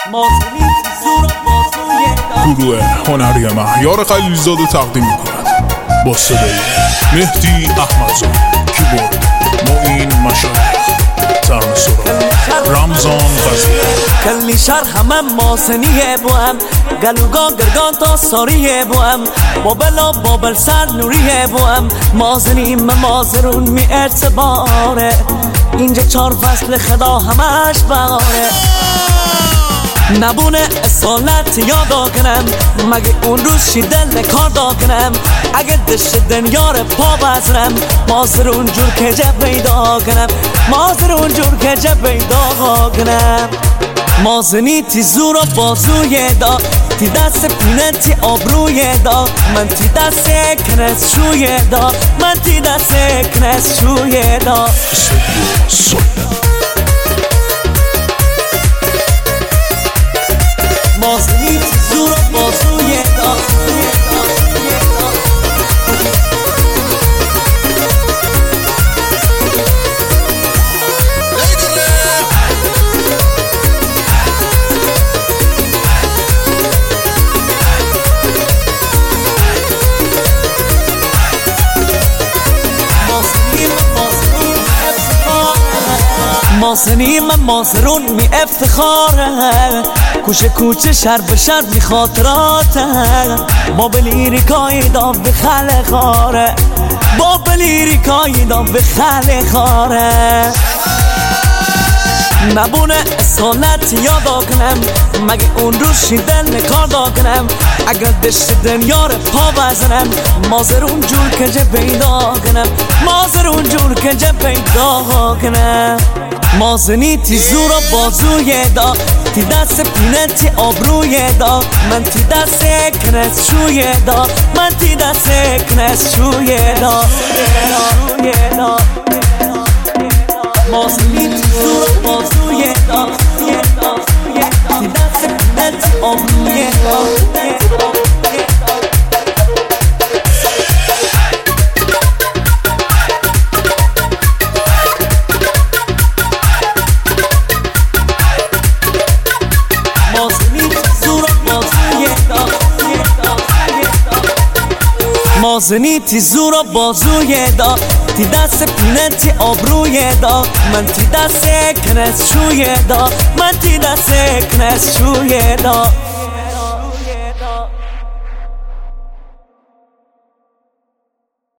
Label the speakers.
Speaker 1: گروه هنری مهیار خلیلزاده تقدیم می‌کند با صدای مهدی احمدزاده، کیبورد معین مشایخ، ترانه سرا رمضان غزالی.
Speaker 2: کلی شهر همه ماسنیه بوام، گلوگا گرگان تا ساریه بوام، بابل سر نوریه بوام. مازنیم مازرون می اعتباره، اینجا 4 فصل خدا همش باره. نبونه اصالت یادا کنم، مگه اون روز شیدل کار دا کنم. اگه دشت دنیار پا بزنم، مازرون جور که جب پیدا کنم، مازرون جور که جب پیدا کنم. مازنی تی زور و بازوی دا، تی دست پینه تی آبروی دا، من تی دست کنس شوی دا، من تی دست کنس شوی دا. مازنی تی زور و بازوی دا، مازنیم مازرون می افتخاره، کوچه کوچه شر به شر می خاطراته. باب لیریکای دا به خل خاره، باب لیریکای دا به خل خاره. نبونه اصالت یادا کنم، مگه اون روز شیدل کار دا کنم. اگر دشت دنیار پا بزنم، مازرون جور که جه پیدا کنم، مازرون جور که جه پیدا کنم. مازنی تی زور و بازوی دا، تی دست پینه تی آبروی دا، من تی دست کنس شوی دا، من تی دست کنس شوی دا. مازنی تی زور و بازوی دا، تی دست پینه تی آبروی دا. مازنی تی زور و بازوی دا، تی دست پینه تی آبروی دا، من تی دست کنس شوی دا، من تی دست کنس شوی دا.